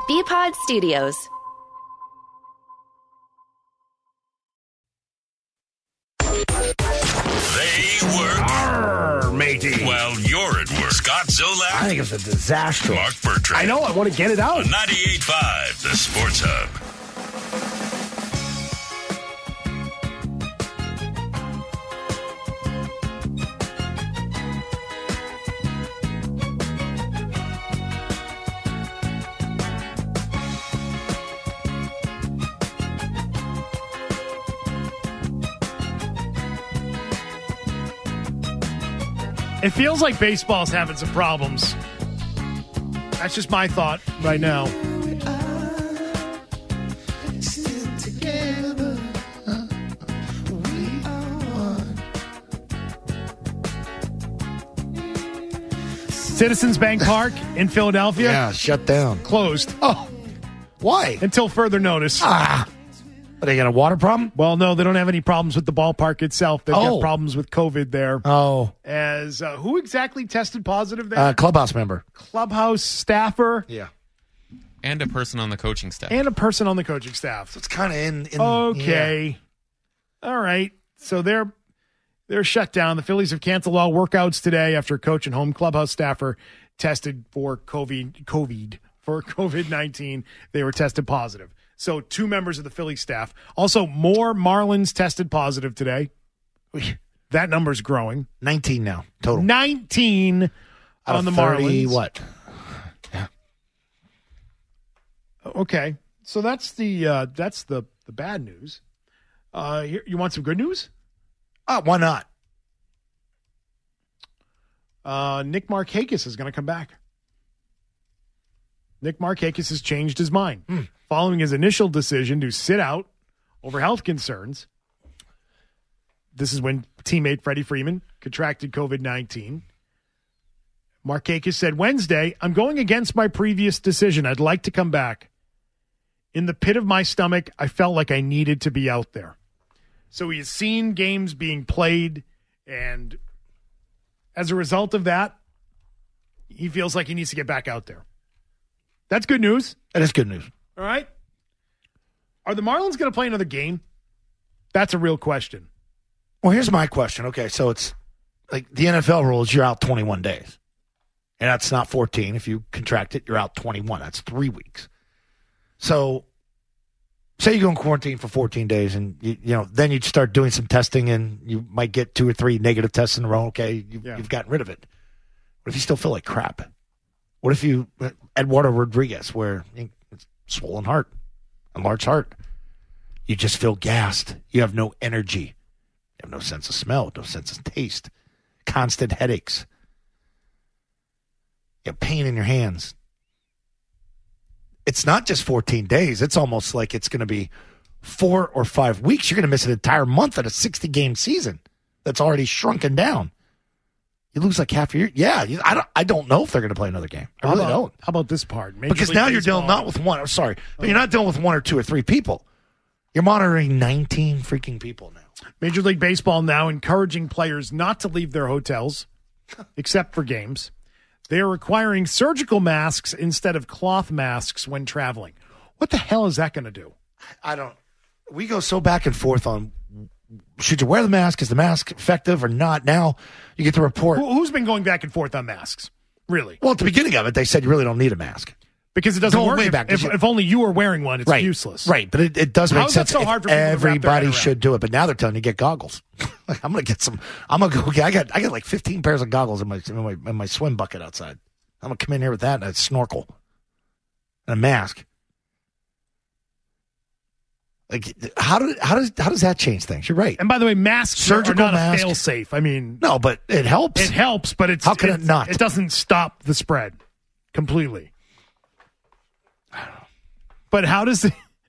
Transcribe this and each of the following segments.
BPod Studios. They work. Arr, matey. Well, you're at work. Scott Zolak. I think it's a disaster. Mark Bertrand. I know. I want to get it out. On 98.5, the Sports Hub. It feels like baseball's having some problems. That's just my thought right now. Citizens Bank Park in Philadelphia. Yeah, shut down. Closed. Oh, why? Until further notice. They got a water problem? Well, no, they don't have any problems with the ballpark itself. They've got problems with COVID there. Oh. As who exactly tested positive there? Clubhouse member. Clubhouse staffer. Yeah. And a person on the coaching staff. And a person on the coaching staff. So it's kind of in okay. Yeah. All right. So they're shut down. The Phillies have canceled all workouts today after a coach and home clubhouse staffer tested for COVID-19. They were tested positive. So 2 members of the Philly staff. Also, more Marlins tested positive today. That number's growing. 19 now, total. 19 on the 30, Marlins. What? Yeah. Okay. So that's the bad news. Here, you want some good news? Why not? Nick Markakis is going to come back. Nick Markakis has changed his mind. Following his initial decision to sit out over health concerns. This is when teammate Freddie Freeman contracted COVID-19. Markakis said Wednesday, I'm going against my previous decision. I'd like to come back. In the pit of my stomach, I felt like I needed to be out there. So he has seen games being played, and as a result of that, he feels like he needs to get back out there. That's good news. That is good news. All right. Are the Marlins going to play another game? That's a real question. Well, here's my question. Okay, so it's like the NFL rules, you're out 21 days. And that's not 14. If you contract it, you're out 21. That's 3 weeks. So say you go in quarantine for 14 days and, then you start doing some testing and you might get 2 or 3 negative tests in a row. Okay, you've gotten rid of it. What if you still feel like crap? What if you, Eduardo Rodriguez, where it's swollen heart, enlarged heart, you just feel gassed. You have no energy. You have no sense of smell, no sense of taste, constant headaches. You have pain in your hands. It's not just 14 days. It's almost like it's going to be 4 or 5 weeks. You're going to miss an entire month at a 60-game season that's already shrunken down. You lose like half your year. Yeah, I don't know if they're going to play another game. I really don't. How about this part? Because now you're dealing not with one. I'm sorry, but you're not dealing with 1 or 2 or 3 people. You're monitoring 19 freaking people now. Major League Baseball now encouraging players not to leave their hotels, except for games. They are requiring surgical masks instead of cloth masks when traveling. What the hell is that going to do? We go so back and forth on should you wear the mask? Is the mask effective or not? Now you get the report. Who's been going back and forth on masks? Really? Well, at the beginning of it, they said you really don't need a mask. Because it doesn't work. Way back. If only you were wearing one, it's useless. Right, but it does make sense. How is that so hard for people to wrap their head everybody around? should do it, but now they're telling you to get goggles. Like, I'm gonna get some. I'm gonna go. Okay, I got like 15 pairs of goggles in my swim bucket outside. I'm gonna come in here with that and a snorkel and a mask. Like, how does that change things? You're right. And by the way, masks Surgical are not mask. a fail-safe. I mean, No, but it helps. it helps, but it's How can it not? It doesn't stop the spread completely. But how does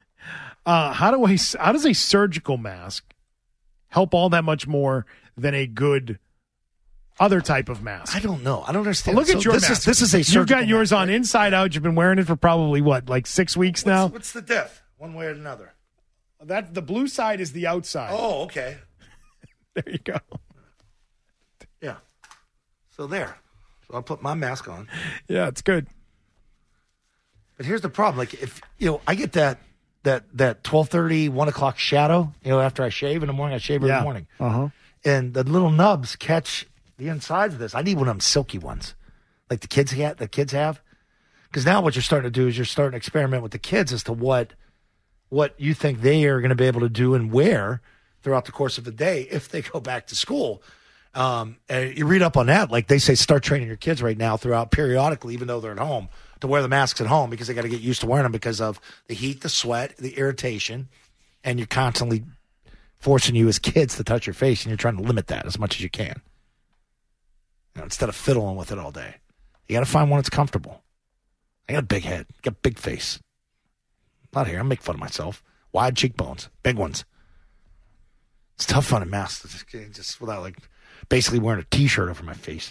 a surgical mask help all that much more than a good other type of mask? I don't know. I don't understand. Well, look at your this mask. This is a surgical You've got yours mask, on right? inside out. You've been wearing it for probably, like 6 weeks now? What's the diff? One way or another. That the blue side is the outside. Oh, okay. There you go. Yeah. So there. So I'll put my mask on. Yeah, it's good. But here's the problem. Like, if, I get that 12:30, 1 o'clock shadow, after I shave in the morning. I shave every morning. Uh-huh. And the little nubs catch the insides of this. I need one of them silky ones, like the kids have. Because now what you're starting to do is you're starting to experiment with the kids as to what you think they are going to be able to do and wear throughout the course of the day if they go back to school. And you read up on that. Like they say, start training your kids right now throughout periodically, even though they're at home, to wear the masks at home because they got to get used to wearing them because of the heat, the sweat, the irritation, and you're constantly forcing you as kids to touch your face, and you're trying to limit that as much as you can. Instead of fiddling with it all day. You got to find one that's comfortable. I got a big head, got a big face. Not here. I make fun of myself. Wide cheekbones, big ones. It's tough finding masks just without basically wearing a T-shirt over my face.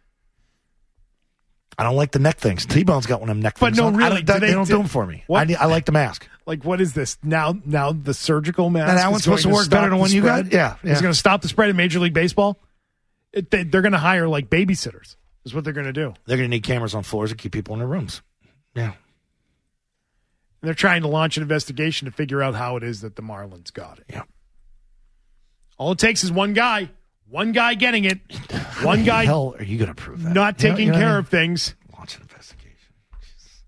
I don't like the neck things. T-Bone's got one of them neck things. But no, really, they don't do them for me. I like the mask. Like, what is this now? The surgical mask. And that one's supposed to work better than one you got. Yeah. It's going to stop the spread in Major League Baseball. They're going to hire babysitters. Is what they're going to do. They're going to need cameras on floors to keep people in their rooms. Yeah. And they're trying to launch an investigation to figure out how it is that the Marlins got it. Yeah. All it takes is one guy getting it. One guy. How the hell are you going to prove that? Not taking care of things. Launch an investigation. Jeez.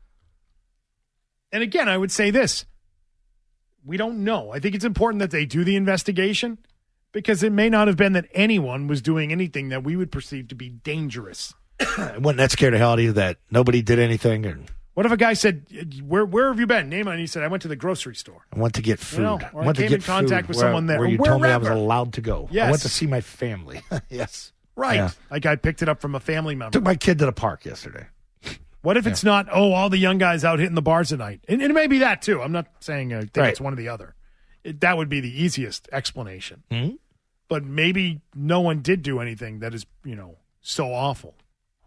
And again, I would say this. We don't know. I think it's important that they do the investigation because it may not have been that anyone was doing anything that we would perceive to be dangerous. Wasn't that scared the hell out of you that nobody did anything? And what if a guy said, where have you been? Name it. And he said, I went to the grocery store. I went to get food. Or I came in contact with someone there. Where you told me I was allowed to go. Yes. I went to see my family. Yes. Right. Yeah. Like I picked it up from a family member. Took my kid to the park yesterday. What if it's not, all the young guys out hitting the bars tonight? And it may be that, too. I'm not saying I think it's one or the other. That would be the easiest explanation. Mm-hmm. But maybe no one did do anything that is, so awful.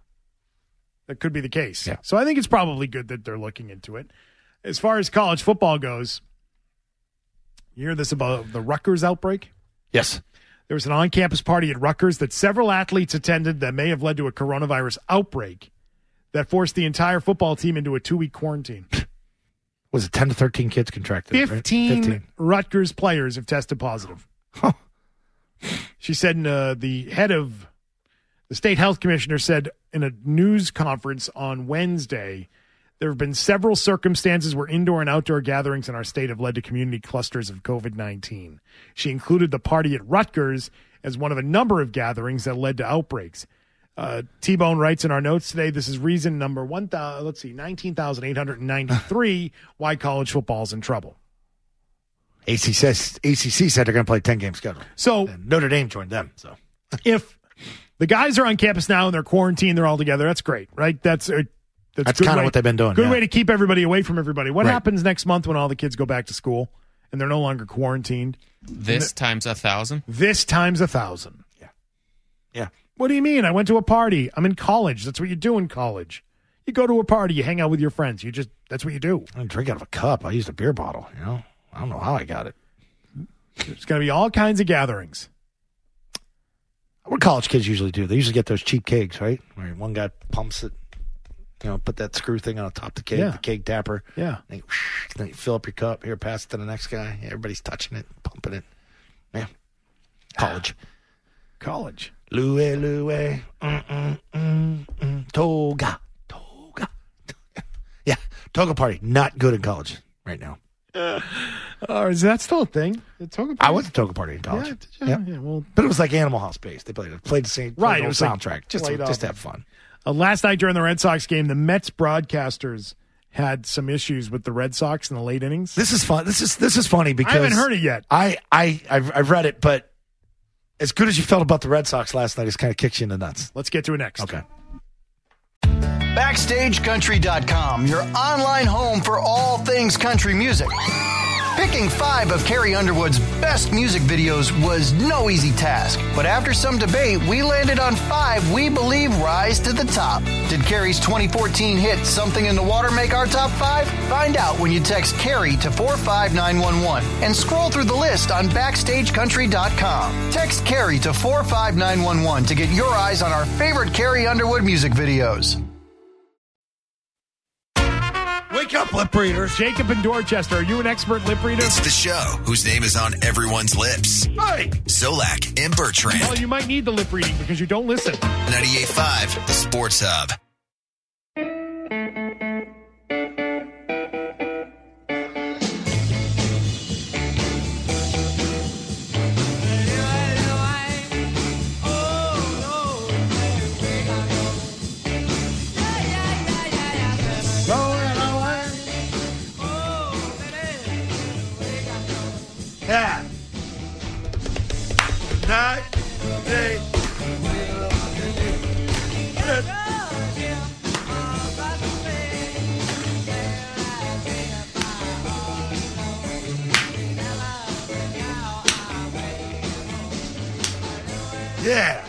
That could be the case. Yeah. So I think it's probably good that they're looking into it. As far as college football goes, you hear this about the Rutgers outbreak? Yes. There was an on-campus party at Rutgers that several athletes attended that may have led to a coronavirus outbreak that forced the entire football team into a 2-week quarantine. Was it 10 to 13 kids contracted? 15 Rutgers players have tested positive. Huh. She said, the head of the state health commissioner said in a news conference on Wednesday, there have been several circumstances where indoor and outdoor gatherings in our state have led to community clusters of COVID-19. She included the party at Rutgers as one of a number of gatherings that led to outbreaks. T-Bone writes in our notes today, this is reason number 19,893 why college football is in trouble. ACC said they're going to play 10-game schedule. So and Notre Dame joined them. So if the guys are on campus now and they're quarantined, they're all together, that's great, right? That's kind of what they've been doing. Good way to keep everybody away from everybody. What happens next month when all the kids go back to school and they're no longer quarantined? This times 1,000? This times 1,000. Yeah. What do you mean? I went to a party. I'm in college. That's what you do in college. You go to a party. You hang out with your friends. That's what you do. I didn't drink out of a cup. I used a beer bottle, I don't know how I got it. There's going to be all kinds of gatherings. What college kids usually do? They usually get those cheap kegs, right? Where one guy pumps it, put that screw thing on top of the keg, the keg tapper. Yeah. Then you fill up your cup. Here, pass it to the next guy. Everybody's touching it, pumping it. Yeah. College. Louie. Toga. Yeah. Toga party. Not good in college right now. Is that still a thing? The toga party? I went to toga party in college. Yeah, well, but it was like Animal House based. They played the same right. It was soundtrack like just to have fun. Last night during the Red Sox game, the Mets broadcasters had some issues with the Red Sox in the late innings. This is fun. This is funny because I haven't heard it yet. I've read it, but as good as you felt about the Red Sox last night, it kind of kicks you in the nuts. Let's get to it next. Okay. BackstageCountry.com, your online home for all things country music. Picking 5 of Carrie Underwood's best music videos was no easy task. But after some debate, we landed on 5 we believe rise to the top. Did Carrie's 2014 hit Something in the Water make our top 5? Find out when you text Carrie to 45911 and scroll through the list on BackstageCountry.com. Text Carrie to 45911 to get your eyes on our favorite Carrie Underwood music videos. Wake up, lip readers. Jacob in Dorchester, are you an expert lip reader? It's the show whose name is on everyone's lips. Hey. Zolak and Bertrand. Well, you might need the lip reading because you don't listen. 98.5, the Sports Hub. Yeah. Night, day. Yeah.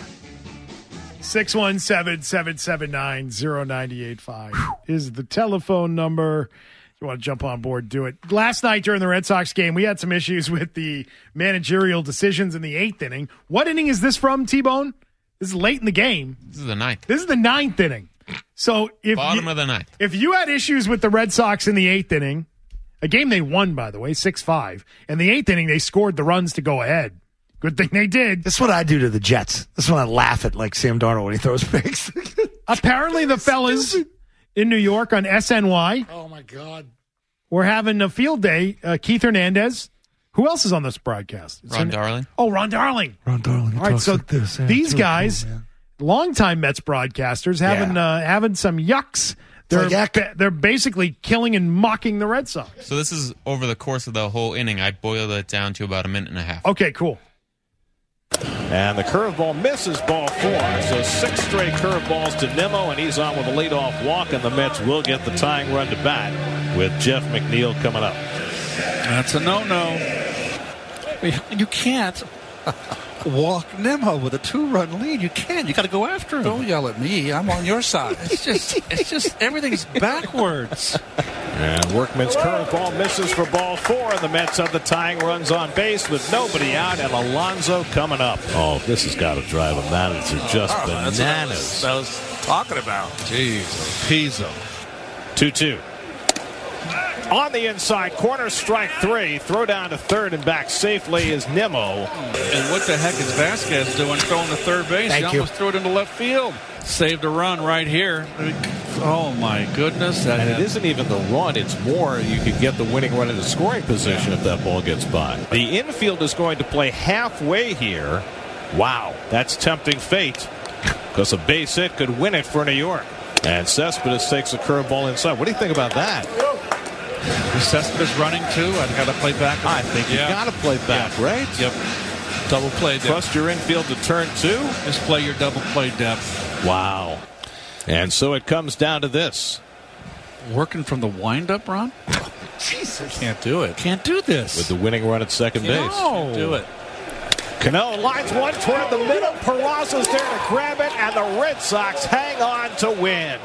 617-779-0985 is the telephone number. If you want to jump on board, do it. Last night during the Red Sox game, we had some issues with the managerial decisions in the 8th inning. What inning is this from, T-Bone? This is late in the game. This is the 9th. This is the 9th inning. So Bottom of the 9th. If you had issues with the Red Sox in the 8th inning, a game they won, by the way, 6-5, in the 8th inning, they scored the runs to go ahead. Good thing they did. This is what I do to the Jets. This is when I laugh at like Sam Darnold when he throws picks. Apparently the fellas in New York on SNY Oh, my God. were having a field day. Keith Hernandez. Who else is on this broadcast? Ron Darling. Oh, Ron Darling. Ron Darling. All right, so these guys, longtime Mets broadcasters, having some yucks. They're basically killing and mocking the Red Sox. So this is over the course of the whole inning. I boiled it down to about a minute and a half. Okay, cool. And the curveball misses ball 4. So 6 straight curveballs to Nimmo, and he's on with a leadoff walk, and the Mets will get the tying run to bat with Jeff McNeil coming up. That's a no-no. You can't walk Nimmo with a 2-run lead. You can't. You got to go after him. Don't yell at me. I'm on your side. It's just everything's backwards. And Workman's curveball misses for ball 4, and the Mets have the tying runs on base with nobody out, and Alonso coming up. Oh, this has got to drive a manager just bananas. That's what I was talking about. Jeez, Pizzo. 2-2. On the inside, corner, strike 3. Throw down to third and back safely is Nimmo. And what the heck is Vasquez doing throwing to third base? He almost threw it into left field. Saved a run right here. Oh, my goodness. And it isn't even the run. It's more you could get the winning run into scoring position if that ball gets by. The infield is going to play halfway here. Wow, that's tempting fate because a base hit could win it for New York. And Cespedes takes a curveball inside. What do you think about that? Is Cespedes running too? I've got to play back. I think you got to play back, right? Yep. Double play depth. Trust your infield to turn 2. Just play your double play depth. Wow. And so it comes down to this. Working from the windup, Ron? Jesus. Can't do it. Can't do this. With the winning run at second base. Can't do it. Cano lines one toward the middle. Peraza's there to grab it, and the Red Sox hang on to win.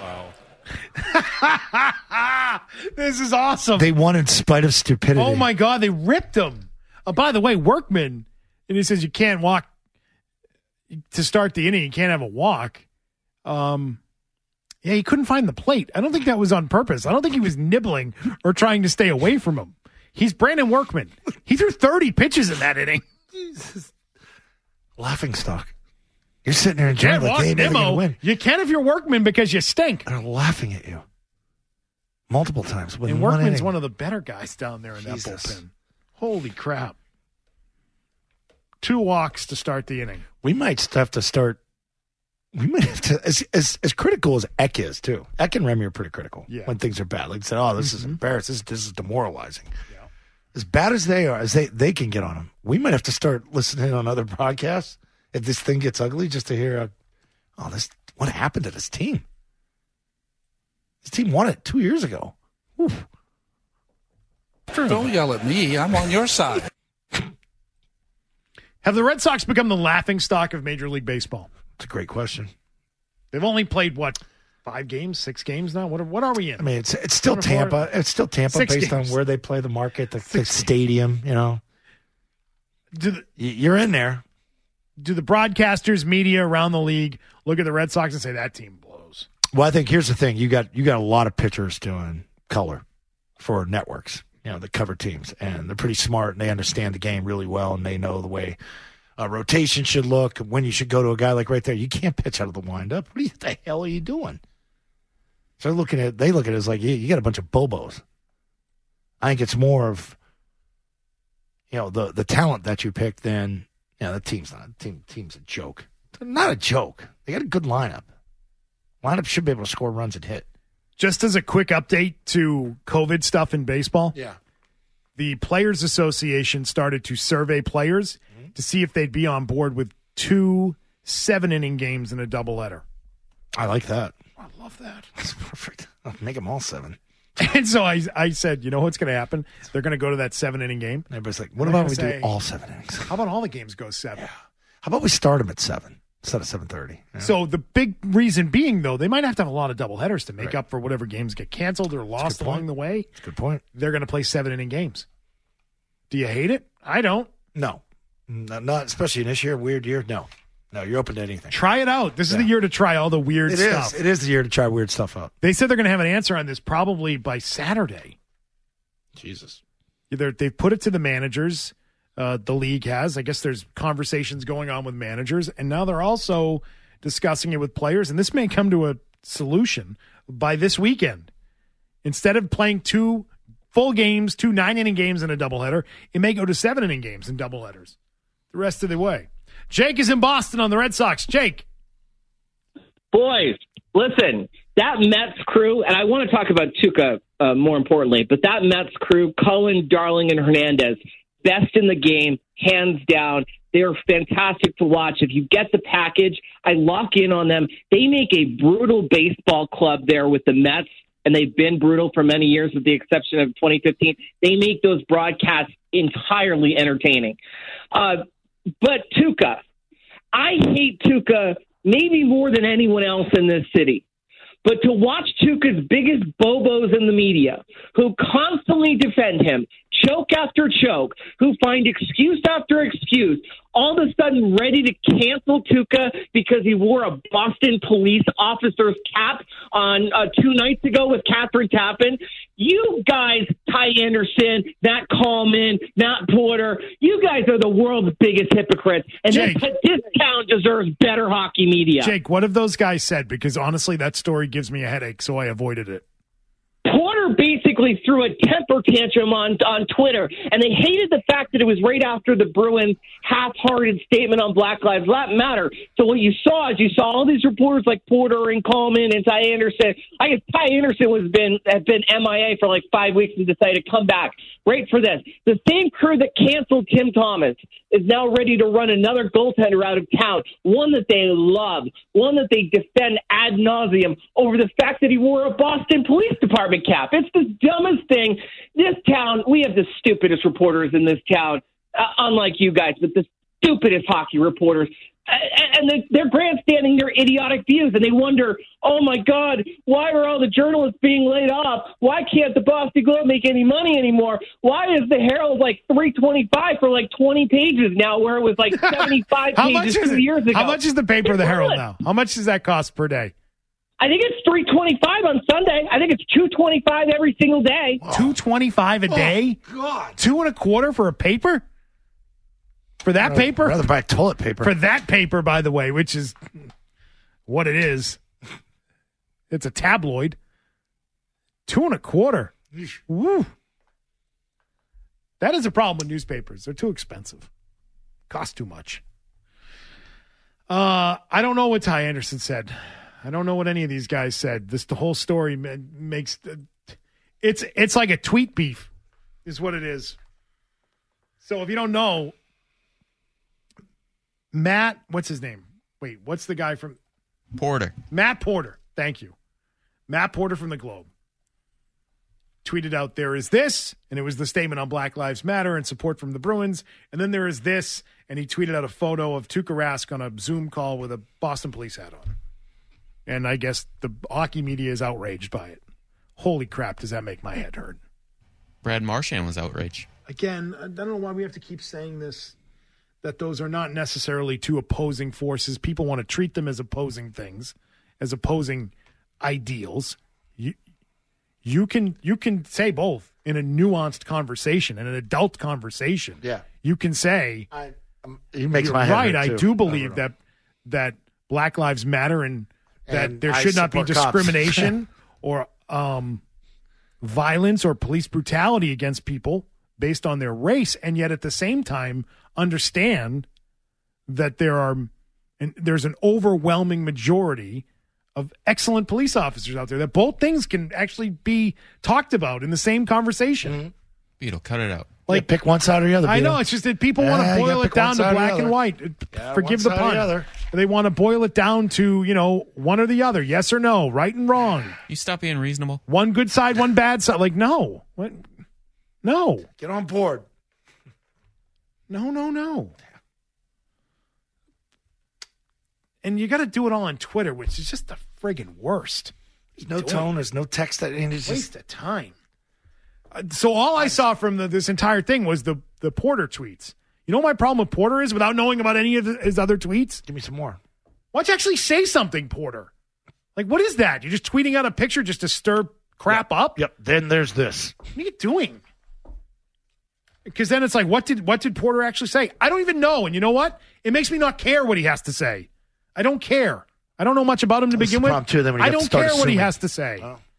This is awesome. They won in spite of stupidity. Oh, my God. They ripped him. By the way, Workman, and he says you can't walk to start the inning. You can't have a walk. Yeah, he couldn't find the plate. I don't think that was on purpose. I don't think he was nibbling or trying to stay away from him. He's Brandon Workman. He threw 30 pitches in that inning. Jesus. Laughing stock. You're sitting there enjoying Can't walk the game. Nimmo. Win. You can if you're Workman because you stink. They're laughing at you multiple times. And Workman's one of the better guys down there in that bullpen. Holy crap. 2 walks to start the inning. We might have to start. We might have to, as critical as Eck is, too. Eck and Remy are pretty critical when things are bad. Like they said, oh, this is embarrassing. This is demoralizing. Yeah. As bad as they are, as they can get on them, we might have to start listening on other podcasts if this thing gets ugly just to hear, what happened to this team? This team won it 2 years ago. Oof. Don't yell at me. I'm on your side. Have the Red Sox become the laughingstock of Major League Baseball? It's a great question. They've only played, 5 games, 6 games now? What are we in? I mean, it's still Tampa. It's still Tampa based on where they play the market, the stadium, you know. You're in there. Do the broadcasters, media around the league look at the Red Sox and say, that team blows? Well, I think here's the thing. You got a lot of pitchers doing color. for networks, that cover teams. And they're pretty smart, and they understand the game really well, and they know the way rotation should look, when you should go to a guy like right there. You can't pitch out of the windup. What the hell are you doing? So they look at it as like, you got a bunch of bobos. I think it's more of, the talent that you pick than, the team's a joke. They're not a joke. They got a good lineup. Lineup should be able to score runs and hit. Just as a quick update to COVID stuff in baseball. Yeah. The Players Association started to survey players to see if they'd be on board with 2 7-inning games in a doubleheader. I like that. I love that. That's perfect. I'll make them all 7. And so I said, you know what's going to happen? They're going to go to that 7-inning game. And everybody's like, what about we do all 7 innings? How about all the games go 7? Yeah. How about we start them at 7 instead of 7:30? Yeah. So the big reason being, though, they might have to have a lot of doubleheaders to make up for whatever games get canceled or lost along the way. That's a good point. They're going to play 7-inning games. Do you hate it? I don't. No. Not especially in this year, weird year. No, you're open to anything. Try it out. This is the year to try all the weird stuff. It is the year to try weird stuff out. They said they're going to have an answer on this probably by Saturday. Jesus. They've put it to the managers. The league has. I guess there's conversations going on with managers, and now they're also discussing it with players, and this may come to a solution by this weekend. Instead of playing 2 full games, 2 9-inning games in a doubleheader, it may go to 7-inning games in doubleheaders the rest of the way. Jake is in Boston on the Red Sox. Jake. Boys, listen, that Mets crew, and I want to talk about Tuca more importantly, but that Mets crew, Cohen, Darling, and Hernandez, best in the game, hands down. They're fantastic to watch. If you get the package, I lock in on them. They make a brutal baseball club there with the Mets, and they've been brutal for many years with the exception of 2015. They make those broadcasts entirely entertaining. But Tuca, I hate Tuca maybe more than anyone else in this city. But to watch Tuca's biggest bobos in the media, who constantly defend him, choke after choke, who find excuse after excuse, all of a sudden ready to cancel Tuca because he wore a Boston police officer's cap on 2 nights ago with Catherine Tappan. You guys, Ty Anderson, Matt Coleman, Matt Porter, you guys are the world's biggest hypocrites. And this town deserves better hockey media. Jake, what have those guys said? Because honestly, that story gives me a headache, so I avoided it. Porter basically threw a temper tantrum on Twitter, and they hated the fact that it was right after the Bruins' half-hearted statement on Black Lives Matter. So what you saw is all these reporters like Porter and Coleman and Ty Anderson. I guess Ty Anderson had been MIA for like 5 weeks and decided to come back right for this. The same crew that canceled Tim Thomas is now ready to run another goaltender out of town, one that they love, one that they defend ad nauseum over the fact that he wore a Boston Police Department cap. It's the dumbest thing. This town, we have the stupidest reporters in this town, unlike you guys, but the stupidest hockey reporters. And they're grandstanding their idiotic views, and they wonder, oh, my God, why are all the journalists being laid off? Why can't the Boston Globe make any money anymore? Why is the Herald like $3.25 for like 20 pages now, where it was like 75 pages 2 years ago? How much is the paper, the Herald, now? How much does that cost per day? I think it's $3.25 on Sunday. I think it's $2.25 every single day. $2.25 a day? Oh, God. $2.25 for a paper? For that paper? I'd rather buy toilet paper. For that paper, by the way, which is what it is. It's a tabloid. $2.25. Woo. That is a problem with newspapers. They're too expensive. Cost too much. I don't know what Ty Anderson said. I don't know what any of these guys said. The whole story makes it's like a tweet beef is what it is. So if you don't know, Matt, what's his name? Wait, what's the guy from Porter? Matt Porter. Thank you. Matt Porter from the Globe tweeted out, there is this, and it was the statement on Black Lives Matter and support from the Bruins, and then there is this, and he tweeted out a photo of Tuukka Rask on a Zoom call with a Boston police hat on. And I guess the hockey media is outraged by it. Holy crap, does that make my head hurt. Brad Marchand was outraged. Again, I don't know why we have to keep saying this, that those are not necessarily two opposing forces. People want to treat them as opposing things, as opposing ideals. You can say both in a nuanced conversation, in an adult conversation. Yeah. You can say, he makes you're my head right. hurt, I too. do believe that Black Lives Matter and that And there I should not be support cops. discrimination or violence or police brutality against people based on their race, and yet at the same time understand that there's an overwhelming majority of excellent police officers out there, that both things can actually be talked about in the same conversation. Beetle, cut it out. Like, pick one side or the other. I know, Beetle. it's just that people want to you boil gotta it pick one down to side or the black and other. white. Yeah, Forgive one the side or pun. the other. They want to boil it down to, one or the other, yes or no, right and wrong. You stop being reasonable. One good side, one bad side. Like, no. What? No. Get on board. No. And you got to do it all on Twitter, which is just the friggin' worst. There's no tone. There's no text. It's Waste of time. So all I saw from this entire thing was the Porter tweets. You know what my problem with Porter is, without knowing about any of his other tweets? Give me some more. Why don't you actually say something, Porter? Like, what is that? You're just tweeting out a picture just to stir crap up? Yep. Then there's this. What are you doing? Because then it's like, what did Porter actually say? I don't even know. And you know what? It makes me not care what he has to say. I don't care. I don't know much about him to begin with. I don't care what he has to say.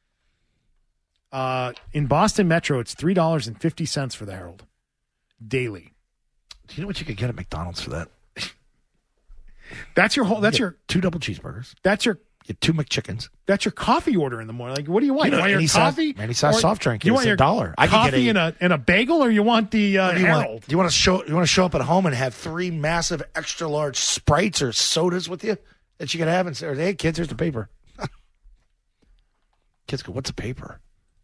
Oh. In Boston Metro, it's $3.50 for the Herald daily. Do you know what you could get at McDonald's for that? That's your 2 double cheeseburgers. That's your Get 2 McChickens. That's your coffee order in the morning. Like, what do you want? You want your any coffee? Size, any size soft drink. You want your $1. I coffee and a bagel, or you want the Herald? Do you want to show up at home and have 3 massive extra large Sprites or sodas with you that you can have and say, "Hey kids, here's the paper." Kids go, "What's a paper?"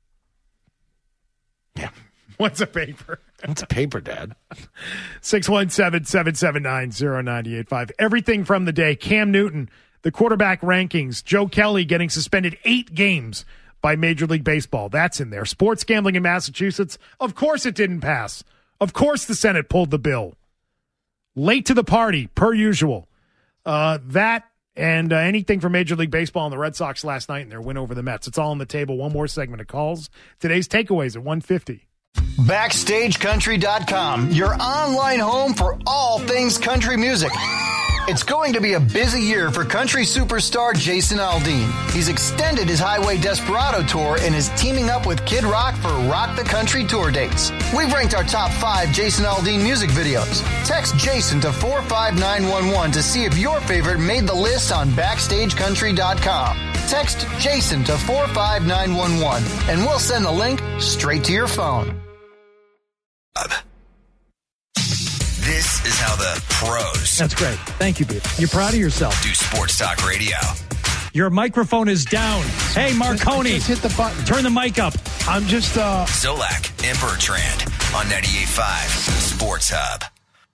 Yeah. What's a paper? What's a paper, Dad? 617-779-0985. Everything from the day. Cam Newton, the quarterback rankings. Joe Kelly getting suspended 8 games by Major League Baseball. That's in there. Sports gambling in Massachusetts. Of course it didn't pass. Of course the Senate pulled the bill. Late to the party, per usual. That and anything from Major League Baseball and the Red Sox last night and their win over the Mets. It's all on the table. One more segment of calls. Today's takeaways at 1:50. BackstageCountry.com, your online home for all things country music. It's going to be a busy year for country superstar Jason Aldean. He's extended his Highway Desperado tour and is teaming up with Kid Rock for Rock the Country tour dates. We've ranked our top 5 Jason Aldean music videos. Text Jason to 45911 to see if your favorite made the list on BackstageCountry.com. Text Jason to 45911 and we'll send the link straight to your phone. This is how the pros That's great. Thank you, Beaver. You're proud of yourself. do sports talk radio. Your microphone is down. Hey, Marconi. Just hit the button. Turn the mic up. I'm just, Zolak and Bertrand on 98.5 Sports Hub.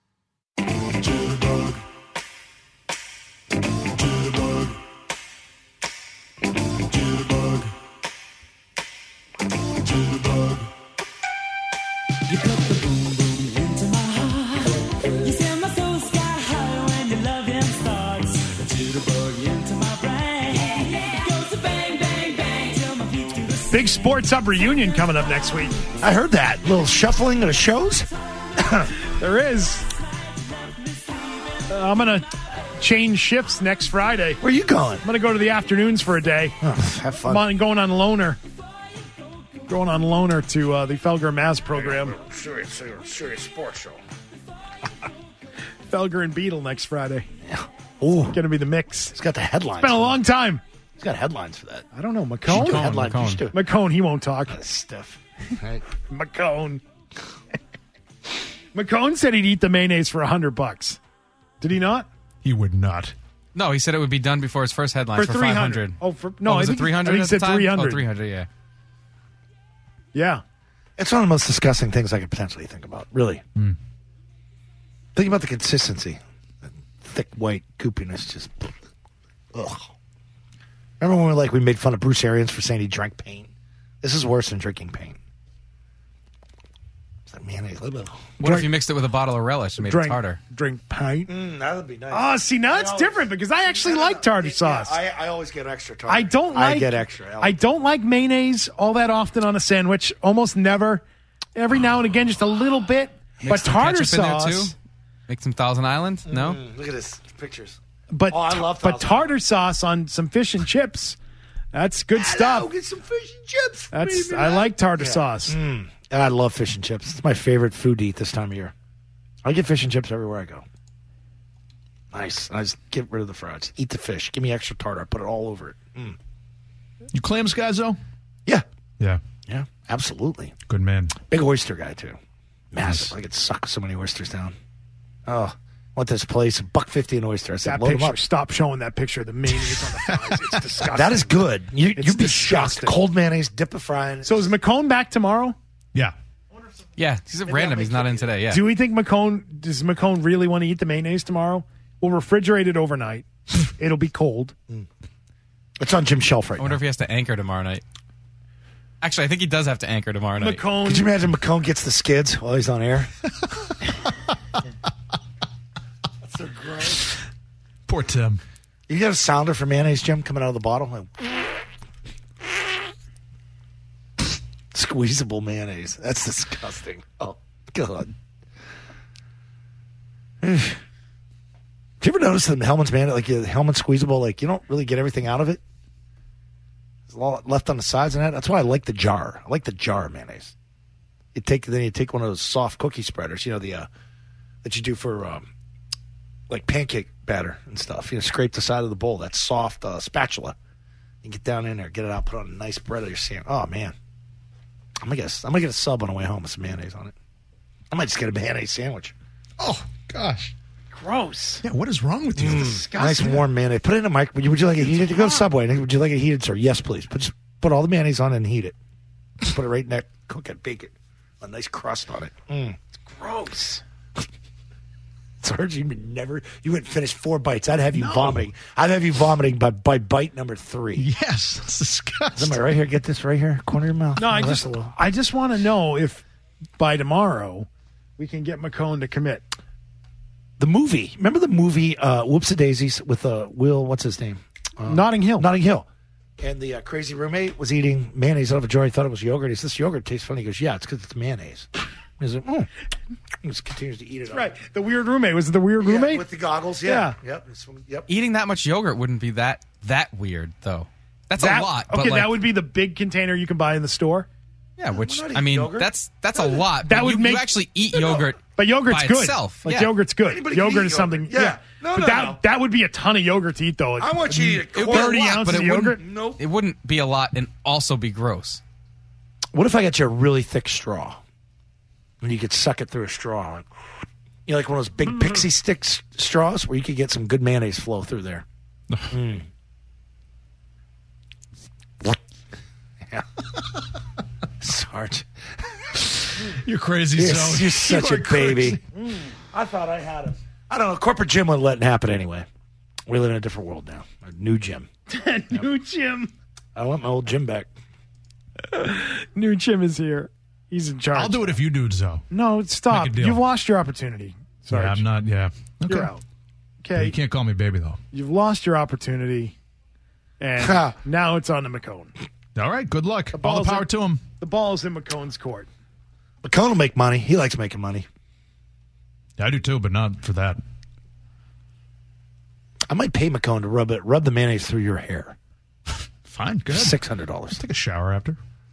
Big Sports Hub reunion coming up next week. I heard that. Little shuffling of the shows. There is. I'm going to change shifts next Friday. Where are you going? I'm going to go to the afternoons for a day. Oh, have fun. I'm going on loaner. Going on loaner to the Felger Maz program. Serious sports show. Felger and Beetle next Friday. Yeah. Ooh. Going to be the mix. It's got the headlines. It's been a long time. He's got headlines for that. I don't know. McCone? McCone, he won't talk. Stuff. Right. McCone. McCone said he'd eat the mayonnaise for $100. Did he not? He would not. No, he said it would be done before his first headline for 300. 500. Oh, no, was I it think 300 I think at he said the time? 300. Oh, 300, yeah. Yeah. It's one of the most disgusting things I could potentially think about. Really. Think about the consistency. That thick, white goopiness. Just. Ugh. Remember when we made fun of Bruce Arians for saying he drank pain? This is worse than drinking pain. It's like, mayonnaise. What if you mixed it with a bottle of relish and made it tartar? Drink pint. That would be nice. Oh, see, now it's different because I actually like tartar sauce. I always get extra tartar. I get extra. I don't like mayonnaise all that often on a sandwich. Almost never. Every now and again, just a little bit. But tartar ketchup in there, sauce. too? Make some Thousand Island? No? Look at this. Pictures. But, I love but tartar sauce on some fish and chips, that's good stuff. Get some fish and chips. I like tartar sauce. I love fish and chips. It's my favorite food to eat this time of year. I get fish and chips everywhere I go. Nice. I just get rid of the fries. Eat the fish. Give me extra tartar. Put it all over it. You clams guys, though? Yeah. Yeah. Yeah, absolutely. Good man. Big oyster guy, too. Massive. I could suck so many oysters down. Oh, went to this place, $1.50 an oyster. I said, That load 'em picture, up. stop showing that picture of the mayonnaise on the fries. It's disgusting. That is good. You'd be disgusting. shocked. Cold mayonnaise, dip the fry in. So is McCone back tomorrow? Yeah. Yeah, he's random. He's not in today. Yeah. Do we think does McCone really want to eat the mayonnaise tomorrow? We'll refrigerate it overnight. It'll be cold. It's on Jim's shelf right I wonder if he has to anchor tomorrow night. Actually, I think he does have to anchor tomorrow night. McCone. Could you imagine McCone gets the skids while he's on air? That's so gross. Poor Tim. You got a sounder for mayonnaise, Jim, coming out of the bottle? Like, squeezable mayonnaise. That's disgusting. Oh, God. Did you ever notice that Hellman's mayonnaise, like Hellman's squeezable, like you don't really get everything out of it? There's a lot left on the sides and that. That's why I like the jar. I like the jar of mayonnaise. You take one of those soft cookie spreaders, you know, the that you do for like pancake batter and stuff. You know, scrape the side of the bowl. That soft spatula. You get down in there, get it out, put on a nice bread of your sandwich. Oh man, I'm gonna get a sub on the way home with some mayonnaise on it. I might just get a mayonnaise sandwich. Oh gosh, gross. Yeah, what is wrong with you? Nice warm mayonnaise. Put it in a mic. Would you like it heated? Go to Subway. Would you like it heated, sir? Yes, please. Just put all the mayonnaise on it and heat it. Put it right in there. Cook it. Bake it. A nice crust on it. It's gross. Sarge, you wouldn't finish 4 bites. I'd have you vomiting. I'd have you vomiting by bite number 3. Yes, that's disgusting. Am I right here? Get this right here, corner of your mouth. No, I just want to know if by tomorrow we can get McCone to commit. The movie. Remember the movie Whoops-a-Daisies with Will, what's his name? Notting Hill. Notting Hill. And the crazy roommate was eating mayonnaise out of a jar. He thought it was yogurt. He says, this yogurt tastes funny. He goes, yeah, it's because it's mayonnaise. He's like, He just continues to eat it. Right. The weird roommate. Was it the weird roommate? With the goggles, yeah. Yep. Eating that much yogurt wouldn't be that weird, though. That's a lot. Okay, but that would be the big container you can buy in the store? Yeah, which, I mean, yogurt. that's a lot. That would you actually eat yogurt. But yogurt's by good. itself. Like, yeah. yogurt's good. Anybody Yogurt can eat is something. yogurt. Yeah. No, that would be a ton of yogurt to eat, though. I want you to eat 30 ounces of yogurt. Nope. It wouldn't be a lot and also be gross. What if I got you a really thick straw? And you could suck it through a straw. Like, you know, like one of those big pixie stick straws where you could get some good mayonnaise flow through there. Yeah. Sarge. You're crazy, Yes, Zone. you're such a baby. I thought I had him. I don't know. Corporate Jim wouldn't let it happen anyway. We live in a different world now. A new Jim. New Jim. I want my old Jim back. New Jim is here. He's in charge. I'll do it if you do, Zoe. No, stop. Make a deal. You've lost your opportunity. Sorry. Yeah, I'm not. Yeah. Okay. You're out. Okay. You can't call me baby, though. You've lost your opportunity, and now it's on to McCone. All right. Good luck. All the power to him. The ball's in McCone's court. McCone will make money. He likes making money. Yeah, I do too, but not for that. I might pay McCone to rub the mayonnaise through your hair. Fine. Good. $600. Take a shower after.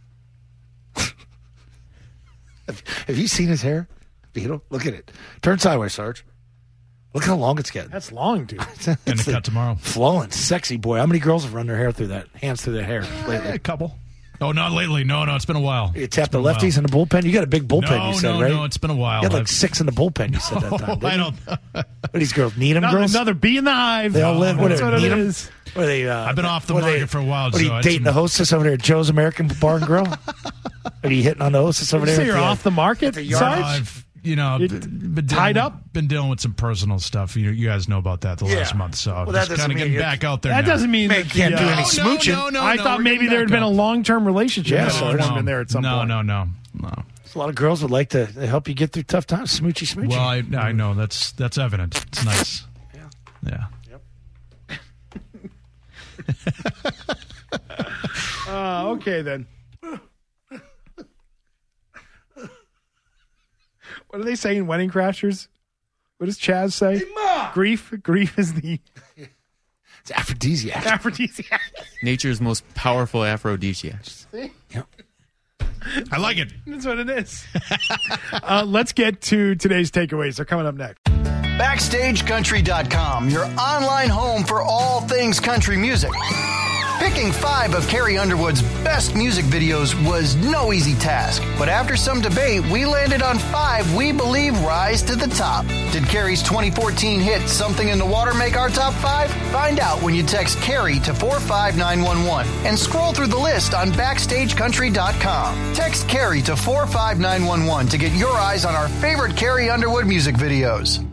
Have you seen his hair? Beetle? Look at it. Turn sideways, Sarge. Look how long it's getting. That's long, dude. And to cut tomorrow. Flowing, sexy boy. How many girls have run their hair through that? Hands through their hair lately? A couple. Oh, not lately. No, it's been a while. You tap the lefties in the bullpen. You got a big bullpen. You said, right? No, it's been a while. You had like 6 in the bullpen. You said that time. I don't. What are these girls? Needham girls? Another bee in the hive. They all live. That's what it is. What are they? I've been off the market for a while. What are you dating the hostess over there at Joe's American Bar and Grill? Are you hitting on the hostess over there? So you're off the market, Sarge? I've been tied up. Been dealing with some personal stuff. You guys know about that the last month. So I'm just kind of getting back out there. That now. doesn't mean you can't do any smooching. I thought maybe there had been a long-term relationship. Yeah, that had formed in there at some point. No. No. A lot of girls would like to help you get through tough times. Smoochy, smoochy. Well, I know that's evident. It's nice. Yeah. Okay then. What do they say in Wedding Crashers? What does Chaz say? Hey, Grief is the... It's aphrodisiac. Aphrodisiac. Nature's most powerful aphrodisiac. Yep. I like it. That's what it is. Let's get to today's takeaways. They're coming up next. BackstageCountry.com, your online home for all things country music. Picking 5 of Carrie Underwood's best music videos was no easy task, but after some debate, we landed on 5 we believe rise to the top. Did Carrie's 2014 hit Something in the Water make our top 5? Find out when you text Carrie to 45911 and scroll through the list on BackstageCountry.com. Text Carrie to 45911 to get your eyes on our favorite Carrie Underwood music videos.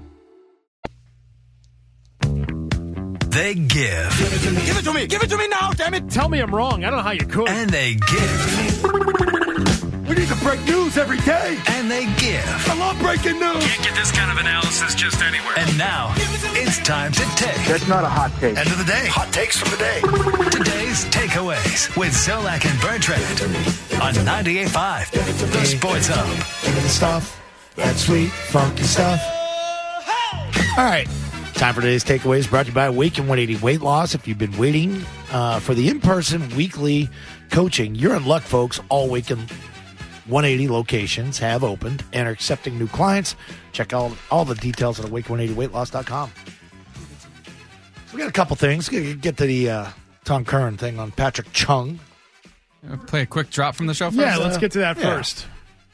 They give. Give it to me. Give it to me now, damn it. Tell me I'm wrong. I don't know how you could. And they give. We need to break news every day. And they give. I love breaking news. Can't get this kind of analysis just anywhere. And now, it's time to take. That's not a hot take. End of the day. Hot takes from the day. Today's takeaways with Zolak and Bertrand on 98.5 The Sports Hub. Stuff. That sweet, funky stuff. All right. Time for today's takeaways, brought to you by Awaken 180 Weight Loss. If you've been waiting for the in-person weekly coaching, you're in luck, folks. All Awaken 180 locations have opened and are accepting new clients. Check out all the details at awaken180weightloss.com. So we got a couple things. Get to the Tom Curran thing on Patrick Chung. Play a quick drop from the show first? Yeah, let's get to that first.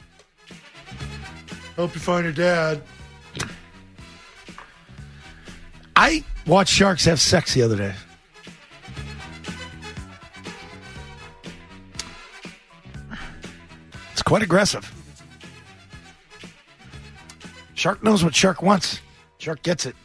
Hope you find your dad. I watched sharks have sex the other day. It's quite aggressive. Shark knows what shark wants. Shark gets it.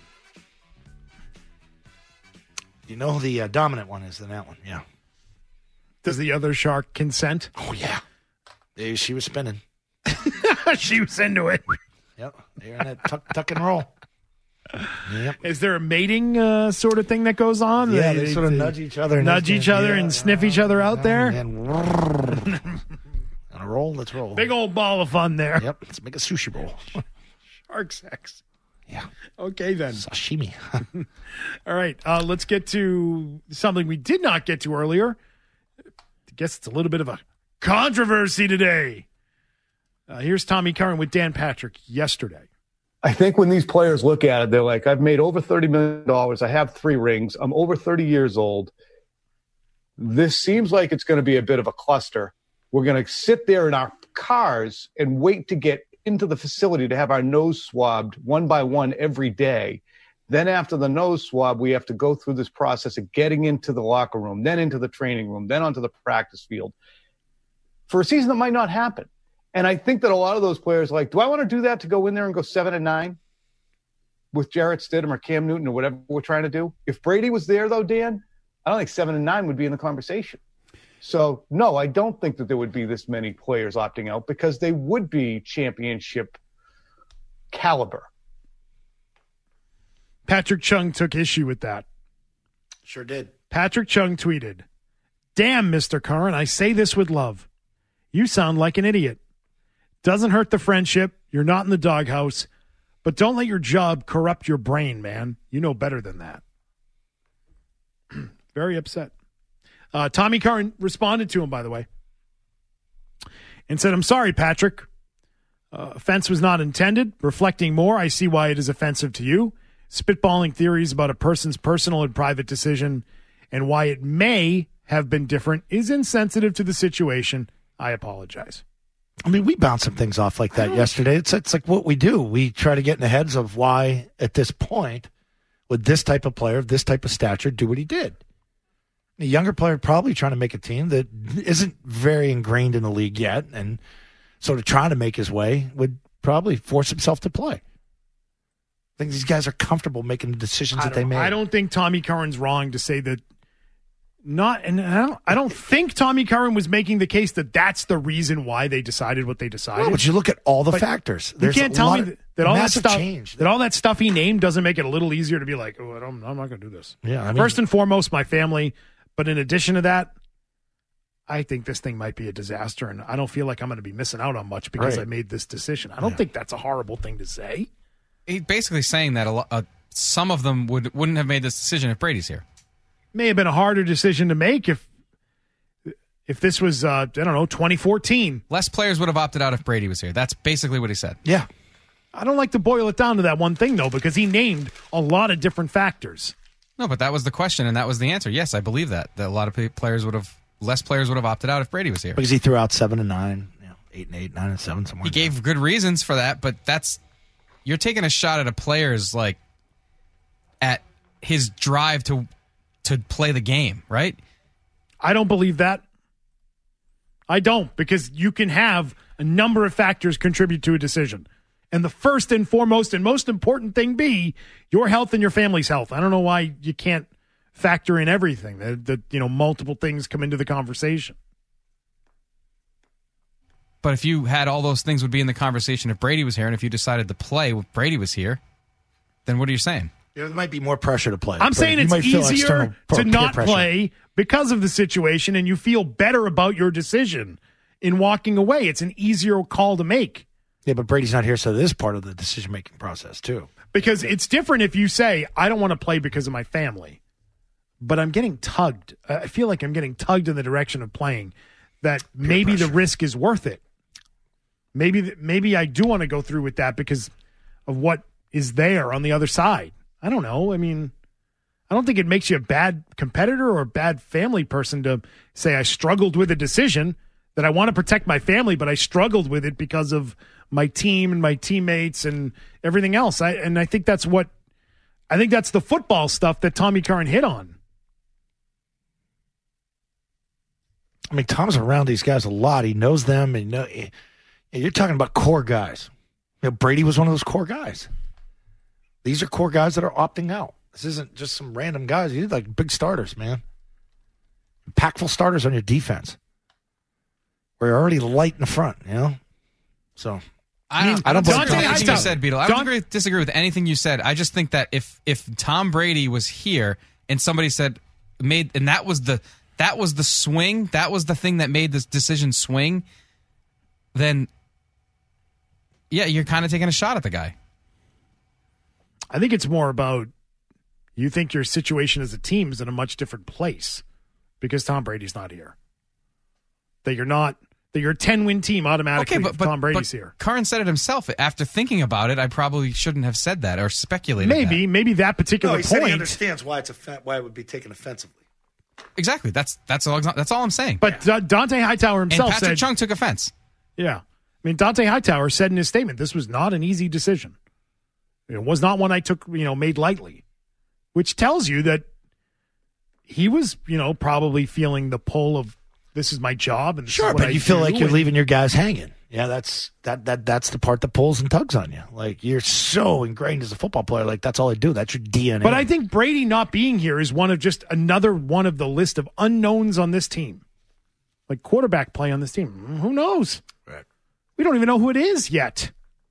You know who the dominant one is in that one, yeah. Does the other shark consent? Oh, yeah. She was spinning. She was into it. Yep. They're in that tuck and roll. Yep. Is there a mating sort of thing that goes on? Yeah, they sort of nudge each other. And sniff each other out there? And on a roll, let's roll. Big old ball of fun there. Yep, let's make a sushi roll. Shark sex. Yeah. Okay, then. Sashimi. All right, let's get to something we did not get to earlier. I guess it's a little bit of a controversy today. Here's Tommy Curran with Dan Patrick yesterday. I think when these players look at it, they're like, I've made over $30 million. I have 3 rings. I'm over 30 years old. This seems like it's going to be a bit of a cluster. We're going to sit there in our cars and wait to get into the facility to have our nose swabbed one by one every day. Then after the nose swab, we have to go through this process of getting into the locker room, then into the training room, then onto the practice field for a season that might not happen. And I think that a lot of those players are like, do I want to do that to go in there and go 7-9 with Jarrett Stidham or Cam Newton or whatever we're trying to do? If Brady was there, though, Dan, I don't think 7-9 would be in the conversation. So, no, I don't think that there would be this many players opting out because they would be championship caliber. Patrick Chung took issue with that. Sure did. Patrick Chung tweeted, "Damn, Mr. Curran, I say this with love. You sound like an idiot. Doesn't hurt the friendship. You're not in the doghouse. But don't let your job corrupt your brain, man. You know better than that." Very upset. Tommy Curran responded to him, by the way, and said, "I'm sorry, Patrick. Offense was not intended. Reflecting more, I see why it is offensive to you. Spitballing theories about a person's personal and private decision and why it may have been different is insensitive to the situation. I apologize." I mean, we bounced some things off like that yesterday. It's like what we do. We try to get in the heads of why, at this point, would this type of player, this type of stature, do what he did. A younger player probably trying to make a team that isn't very ingrained in the league yet, and sort of trying to make his way would probably force himself to play. I think these guys are comfortable making the decisions that they make. I don't think Tommy Curran's wrong to say that I don't think Tommy Curran was making the case that that's the reason why they decided what they decided. No, but you look at all the factors. You can't tell me that all that stuff change. That all that stuff he named doesn't make it a little easier to be like, oh, I'm not going to do this. Yeah, I mean, first and foremost, my family. But in addition to that, I think this thing might be a disaster, and I don't feel like I'm going to be missing out on much because I made this decision. I don't think that's a horrible thing to say. He's basically saying that some of them wouldn't have made this decision if Brady's here. May have been a harder decision to make if this was, 2014. Less players would have opted out if Brady was here. That's basically what he said. Yeah. I don't like to boil it down to that one thing, though, because he named a lot of different factors. No, but that was the question, and that was the answer. Yes, I believe that a lot of less players would have opted out if Brady was here. Because he threw out 7 and 9, 8 and 8, 9 and 7, somewhere. He gave good reasons for that, but you're taking a shot at a player's, at his drive to play the game, right? I don't believe that. I don't, because you can have a number of factors contribute to a decision. And the first and foremost and most important thing be your health and your family's health. I don't know why you can't factor in everything. That multiple things come into the conversation. But if you had all those things would be in the conversation if Brady was here, and if you decided to play if Brady was here, then what are you saying? There might be more pressure to play. I'm saying it's easier to not play because of the situation, and you feel better about your decision in walking away. It's an easier call to make. Yeah, but Brady's not here, so this is part of the decision-making process, too. Because it's different if you say, I don't want to play because of my family, but I'm getting tugged. I feel like I'm getting tugged in the direction of playing, that maybe the risk is worth it. Maybe I do want to go through with that because of what is there on the other side. I don't know. I mean, I don't think it makes you a bad competitor or a bad family person to say I struggled with a decision, that I want to protect my family, but I struggled with it because of my team and my teammates and everything else. I think that's the football stuff that Tommy Curran hit on. I mean, Tom's around these guys a lot. He knows them. And you're talking about core guys. Brady was one of those core guys. These are core guys that are opting out. This isn't just some random guys. You need like big starters, man. Impactful starters on your defense. Where you're already light in the front, So I don't disagree anything you said, Beetle. I don't disagree with anything you said. I just think that if Tom Brady was here and somebody said and that was the swing, that was the thing that made this decision swing, then yeah, you're kind of taking a shot at the guy. I think it's more about you think your situation as a team is in a much different place because Tom Brady's not here. That you're a 10-win team automatically if Tom Brady's here. Curran said it himself. After thinking about it, I probably shouldn't have said that or speculated Maybe that particular point. Said he understands why it would be taken offensively. Exactly. That's all I'm saying. But Dante Hightower himself and Patrick Chung took offense. Yeah. I mean, Dante Hightower said in his statement, this was not an easy decision. It was not one I took, made lightly, which tells you that he was, probably feeling the pull of this is my job. And sure, but you feel like you're leaving your guys hanging. Yeah, that's the part that pulls and tugs on you. Like you're so ingrained as a football player. Like that's all I do. That's your DNA. But I think Brady not being here is one of just another one of the list of unknowns on this team. Like quarterback play on this team. Who knows? Right. We don't even know who it is yet.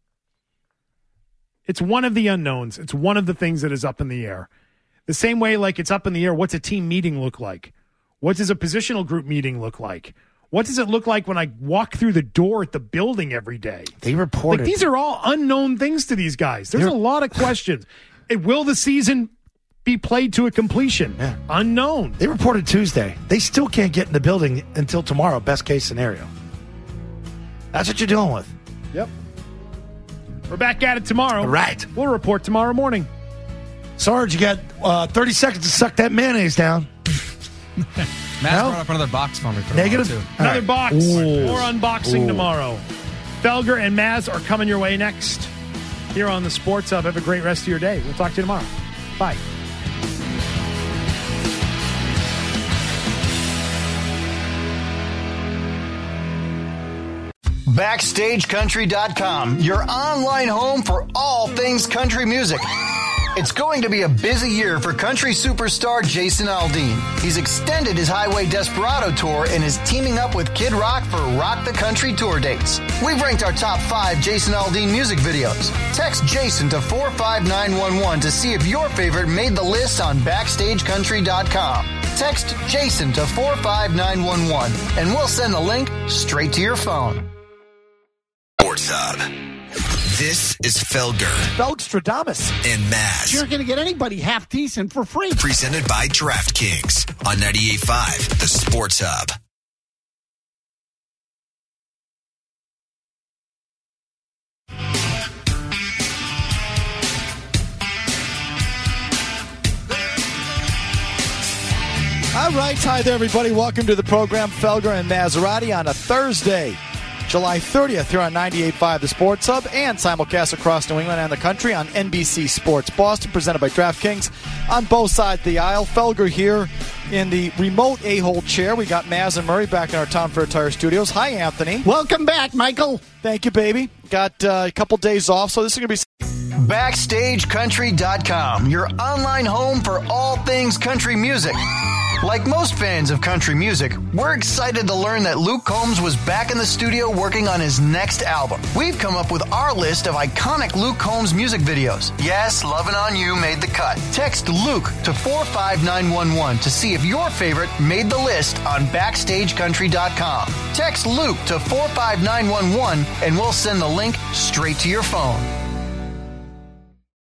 It's one of the unknowns. It's one of the things that is up in the air. The same way, like it's up in the air, what's a team meeting look like? What does a positional group meeting look like? What does it look like when I walk through the door at the building every day? They reported. These are all unknown things to these guys. There's a lot of questions. Will the season be played to a completion? Yeah. Unknown. They reported Tuesday. They still can't get in the building until tomorrow, best case scenario. That's what you're dealing with. Yep. We're back at it tomorrow. All right. We'll report tomorrow morning. Sarge, you got 30 seconds to suck that mayonnaise down. Matt brought up another box for me. Negative? Another box. More unboxing tomorrow. Felger and Maz are coming your way next here on the Sports Hub. Have a great rest of your day. We'll talk to you tomorrow. Bye. BackstageCountry.com, your online home for all things country music. It's going to be a busy year for country superstar Jason Aldean. He's extended his Highway Desperado tour and is teaming up with Kid Rock for Rock the Country tour dates. We've ranked our top 5 Jason Aldean music videos. Text Jason to 45911 to see if your favorite made the list on BackstageCountry.com. Text Jason to 45911 and we'll send the link straight to your phone. Sports Hub. This is Felger. Felgstradamus. And Maz. You're not going to get anybody half decent for free. Presented by DraftKings on 98.5, the Sports Hub. All right. Hi there, everybody. Welcome to the program. Felger and Maserati on a Thursday, July 30th, here on 98.5 The Sports Hub and simulcast across New England and the country on NBC Sports Boston, presented by DraftKings on both sides of the aisle. Felger here in the remote a-hole chair. We got Maz and Murray back in our Town Fair Tire studios. Hi, Anthony. Welcome back, Michael. Thank you, baby. Got a couple days off, so this is going to be... BackstageCountry.com, your online home for all things country music. Like most fans of country music, we're excited to learn that Luke Combs was back in the studio working on his next album. We've come up with our list of iconic Luke Combs music videos. Yes, Lovin' On You made the cut. Text Luke to 45911 to see if your favorite made the list on BackstageCountry.com. Text Luke to 45911 and we'll send the link straight to your phone.